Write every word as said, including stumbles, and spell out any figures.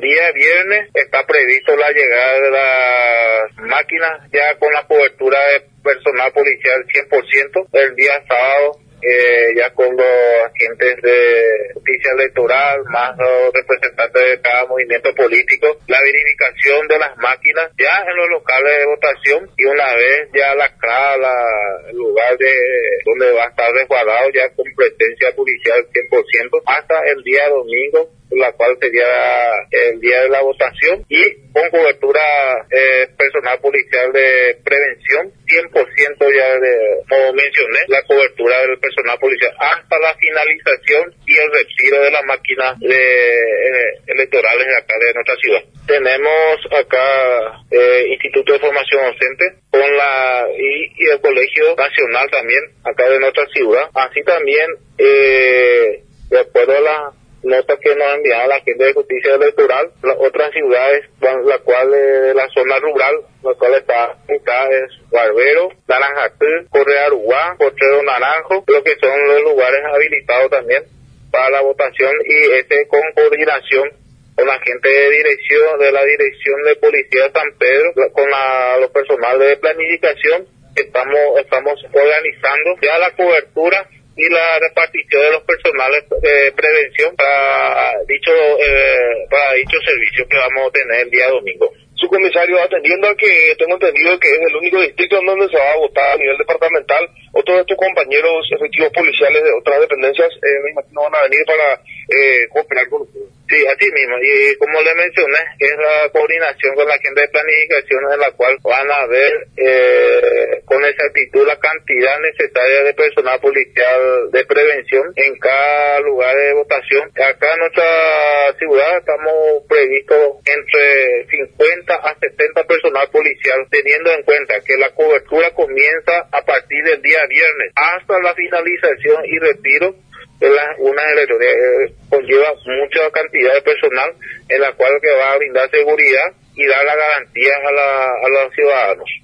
día viernes está previsto la llegada de las máquinas ya con la cobertura de personal policial cien por ciento. El día sábado Eh, ya con los agentes de justicia electoral, más los representantes de cada movimiento político, la verificación de las máquinas ya en los locales de votación, y una vez ya lacrada la, el lugar de donde va a estar resguardado ya con presencia policial cien por ciento hasta el día domingo, la cual sería el día de la votación, y con cobertura eh, personal policial de prevención cien por ciento ya de, como mencioné, la cobertura del personal policial hasta la finalización y el retiro de las máquinas de, eh, electorales de acá de nuestra ciudad. Tenemos acá eh, Instituto de Formación Docente con la y, y el Colegio Nacional también acá de nuestra ciudad, así también eh, de acuerdo a la nota que nos enviaba la gente de justicia electoral, las otras ciudades, la cual de la zona rural, la cual está acá es Barbero, Naranjatú, Correa Aruguá, Potrero Naranjo, lo que son los lugares habilitados también para la votación, y este con coordinación con la gente de dirección, de la Dirección de Policía de San Pedro, con la, los personal de planificación, estamos, estamos organizando ya la cobertura y la repartición de los personales de prevención para dicho eh, para dicho servicio que vamos a tener el día domingo. Su comisario, atendiendo a que tengo entendido que es el único distrito en donde se va a votar a nivel departamental, otros de estos compañeros efectivos policiales de otras dependencias, eh, me imagino van a venir para eh, cooperar con ustedes. Sí, así mismo, y como le mencioné, es la coordinación con la gente de planificación en la cual van a ver eh, con exactitud la cantidad necesaria de personal policial de prevención en cada lugar de votación. Acá en nuestra ciudad estamos previstos entre cincuenta a setenta personal policial, teniendo en cuenta que la cobertura comienza a partir del día viernes hasta la finalización y retiro. La, una electoría eh, conlleva mucha cantidad de personal en la cual que va a brindar seguridad y dar las garantías a, la, a los ciudadanos.